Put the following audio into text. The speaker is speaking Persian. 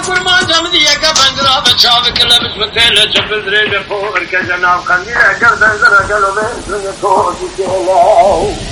قرمان جمدی یکا پنجرا بچاو کلبش بتیله چپز ریج پور که جناب خندی اگر دنزر جلو به تو دیگه